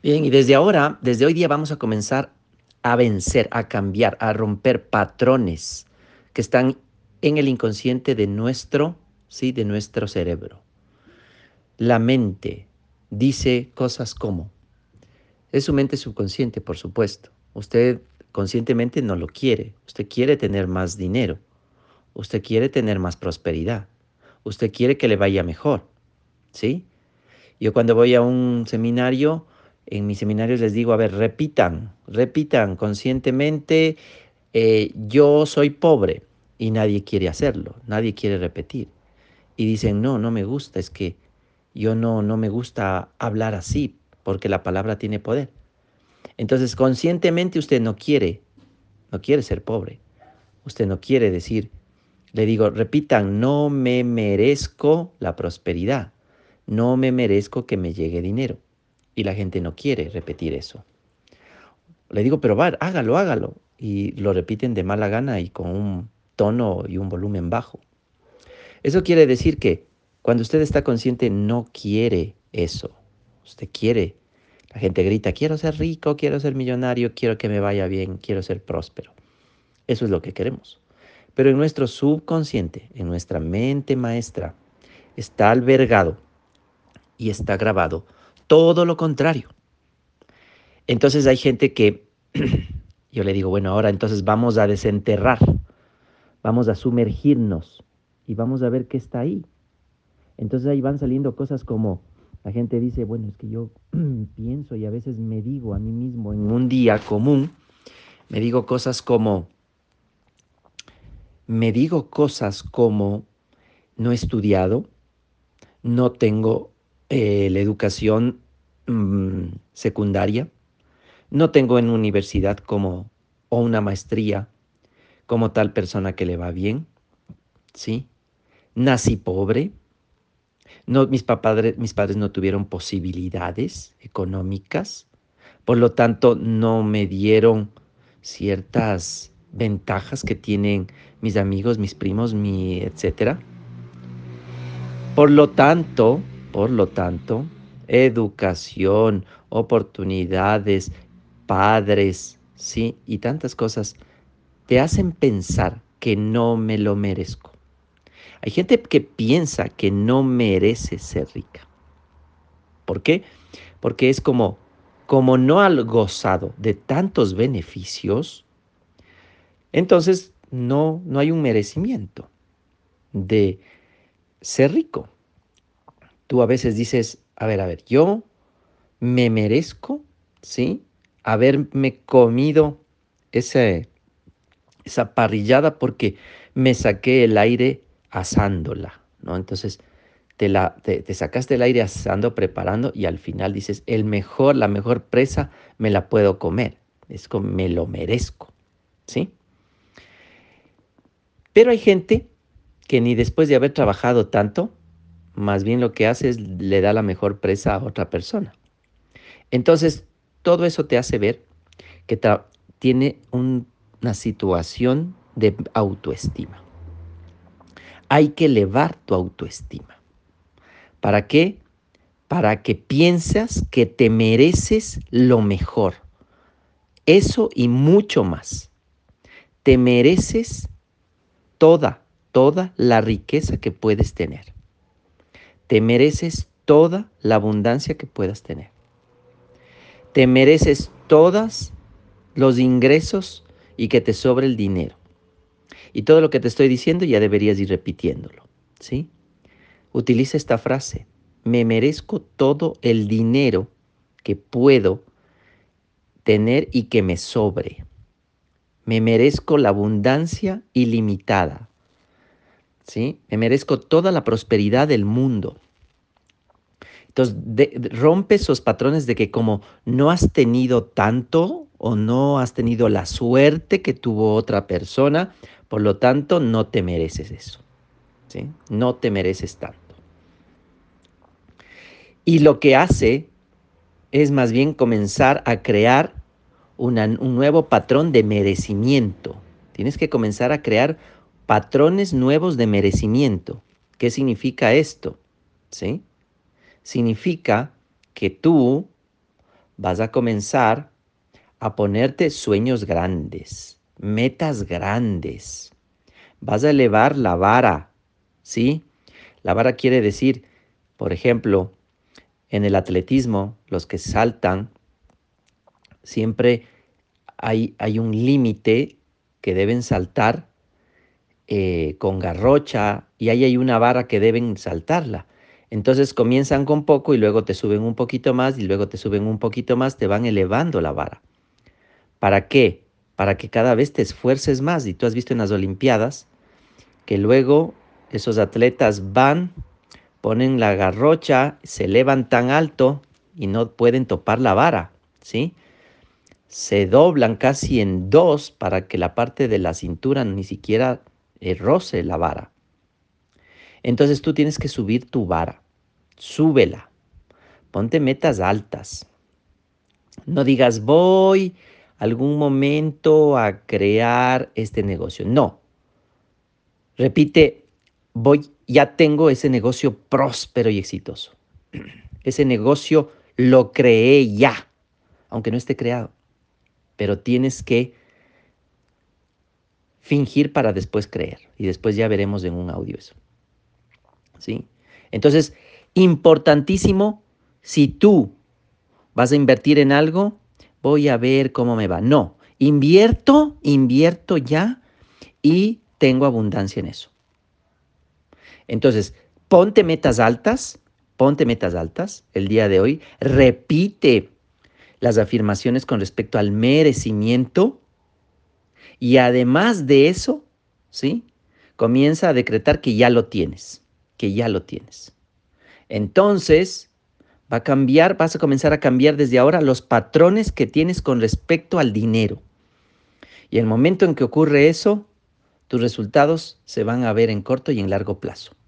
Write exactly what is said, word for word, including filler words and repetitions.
Bien, y desde ahora, desde hoy día vamos a comenzar a vencer, a cambiar, a romper patrones que están en el inconsciente de nuestro, sí, de nuestro cerebro. La mente dice cosas como, es su mente subconsciente, por supuesto. Usted conscientemente no lo quiere. Usted quiere tener más dinero. Usted quiere tener más prosperidad. Usted quiere que le vaya mejor, ¿sí? Yo cuando voy a un seminario, en mis seminarios les digo, a ver, repitan, repitan conscientemente, eh, yo soy pobre y nadie quiere hacerlo, nadie quiere repetir. Y dicen, no, no me gusta, es que yo no, no me gusta hablar así, porque la palabra tiene poder. Entonces, conscientemente usted no quiere, no quiere ser pobre, usted no quiere decir, le digo, repitan, no me merezco la prosperidad, no me merezco que me llegue dinero. Y la gente no quiere repetir eso. Le digo, pero va, hágalo, hágalo. Y lo repiten de mala gana y con un tono y un volumen bajo. Eso quiere decir que cuando usted está consciente no quiere eso. Usted quiere. La gente grita, quiero ser rico, quiero ser millonario, quiero que me vaya bien, quiero ser próspero. Eso es lo que queremos. Pero en nuestro subconsciente, en nuestra mente maestra, está albergado y está grabado todo lo contrario. Entonces hay gente que yo le digo, bueno, ahora entonces vamos a desenterrar, vamos a sumergirnos y vamos a ver qué está ahí. Entonces ahí van saliendo cosas como, la gente dice, bueno, es que yo pienso y a veces me digo a mí mismo en un día común, me digo cosas como, me digo cosas como, no he estudiado, no tengo eh, la educación mmm, secundaria, no tengo en universidad como, o una maestría como tal persona que le va bien, ¿sí? Nací pobre, no, mis, padres, mis padres no tuvieron posibilidades económicas, por lo tanto no me dieron ciertas ventajas que tienen mis amigos, mis primos, mi etcétera. Por lo tanto, por lo tanto, educación, oportunidades, padres, sí, y tantas cosas te hacen pensar que no me lo merezco. Hay gente que piensa que no merece ser rica. ¿Por qué? Porque es como, como no ha gozado de tantos beneficios, entonces no, no hay un merecimiento de ser rico. Tú a veces dices, a ver, a ver, yo me merezco, ¿sí? Haberme comido ese, esa parrillada porque me saqué el aire asándola, ¿no? Entonces, te, la, te, te sacaste el aire asando, preparando y al final dices, el mejor, la mejor presa me la puedo comer. Es como, me lo merezco, ¿sí? Pero hay gente que ni después de haber trabajado tanto, más bien lo que hace es le da la mejor presa a otra persona. Entonces, todo eso te hace ver que tiene un, una situación de autoestima. Hay que elevar tu autoestima. ¿Para qué? Para que piensas que te mereces lo mejor. Eso y mucho más. Te mereces toda, toda la riqueza que puedes tener. Te mereces toda la abundancia que puedas tener. Te mereces todos los ingresos y que te sobre el dinero. Y todo lo que te estoy diciendo ya deberías ir repitiéndolo, ¿sí? Utiliza esta frase. Me merezco todo el dinero que puedo tener y que me sobre. Me merezco la abundancia ilimitada, ¿sí? Me merezco toda la prosperidad del mundo. Entonces, de, rompe esos patrones de que como no has tenido tanto o no has tenido la suerte que tuvo otra persona, por lo tanto, no te mereces eso, ¿sí? No te mereces tanto. Y lo que hace es más bien comenzar a crear una, un nuevo patrón de merecimiento. Tienes que comenzar a crear patrones nuevos de merecimiento. ¿Qué significa esto? ¿Sí? Significa que tú vas a comenzar a ponerte sueños grandes, metas grandes. Vas a elevar la vara, ¿sí? La vara quiere decir, por ejemplo, en el atletismo, los que saltan, siempre hay, hay un límite que deben saltar eh, con garrocha y ahí hay una vara que deben saltarla. Entonces comienzan con poco y luego te suben un poquito más y luego te suben un poquito más, te van elevando la vara. ¿Para qué? Para que cada vez te esfuerces más. Y tú has visto en las Olimpiadas que luego esos atletas van, ponen la garrocha, se elevan tan alto y no pueden topar la vara, ¿sí? Se doblan casi en dos para que la parte de la cintura ni siquiera eh, roce la vara. Entonces tú tienes que subir tu vara, súbela, ponte metas altas. No digas voy algún momento a crear este negocio. No, repite, voy, ya tengo ese negocio próspero y exitoso. Ese negocio lo creé ya, aunque no esté creado, pero tienes que fingir para después creer y después ya veremos en un audio eso. ¿Sí? Entonces, importantísimo, si tú vas a invertir en algo, voy a ver cómo me va. No, invierto, invierto ya y tengo abundancia en eso. Entonces, ponte metas altas, ponte metas altas el día de hoy, repite las afirmaciones con respecto al merecimiento y además de eso, ¿sí? Comienza a decretar que ya lo tienes, que ya lo tienes. Entonces, va a cambiar, vas a comenzar a cambiar desde ahora los patrones que tienes con respecto al dinero. Y el momento en que ocurre eso, tus resultados se van a ver en corto y en largo plazo.